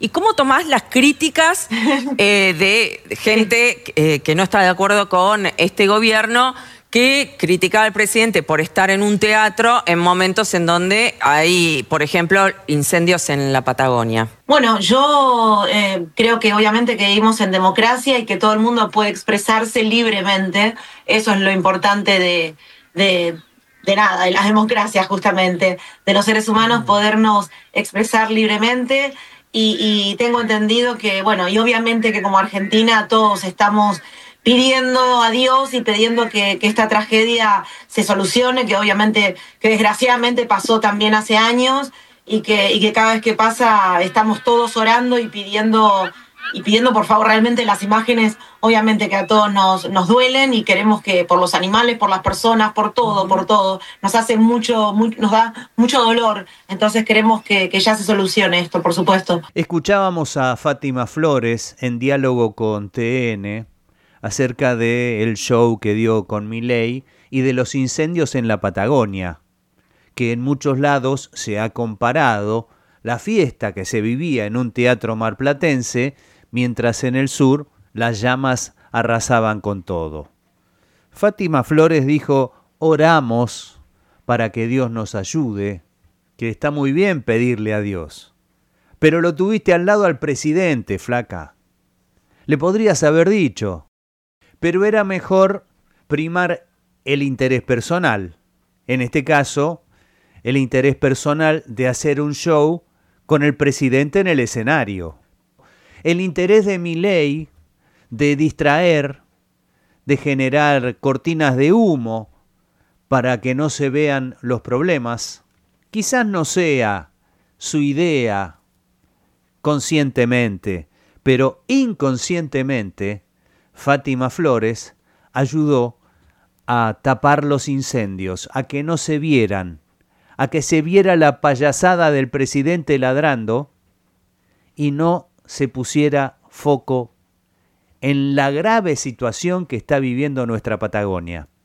¿Y cómo tomás las críticas de gente que no está de acuerdo con este gobierno, que criticaba al presidente por estar en un teatro en momentos en donde hay, por ejemplo, incendios en la Patagonia? Bueno, yo creo que obviamente que vivimos en democracia y que todo el mundo puede expresarse libremente. Eso es lo importante de nada, de las democracias justamente, de los seres humanos, podernos expresar libremente. Y tengo entendido que, bueno, y obviamente que como Argentina todos estamos pidiendo a Dios y pidiendo que esta tragedia se solucione, que obviamente, que desgraciadamente pasó también hace años y que cada vez que pasa estamos todos orando y pidiendo por favor realmente las imágenes, obviamente que a todos nos duelen y queremos que por los animales, por las personas, por todo, nos hace nos da mucho dolor, entonces queremos que ya se solucione esto, por supuesto. Escuchábamos a Fátima Flores en diálogo con TN acerca del show que dio con Milei y de los incendios en la Patagonia, que en muchos lados se ha comparado la fiesta que se vivía en un teatro marplatense, mientras en el sur las llamas arrasaban con todo. Fátima Flores dijo: oramos para que Dios nos ayude, que está muy bien pedirle a Dios. Pero lo tuviste al lado al presidente, flaca. Le podrías haber dicho, pero era mejor primar el interés personal. En este caso, el interés personal de hacer un show con el presidente en el escenario. El interés de Milei de distraer, de generar cortinas de humo para que no se vean los problemas, quizás no sea su idea conscientemente, pero inconscientemente Fátima Flores ayudó a tapar los incendios, a que no se vieran, a que se viera la payasada del presidente ladrando y no se pusiera foco en la grave situación que está viviendo nuestra Patagonia.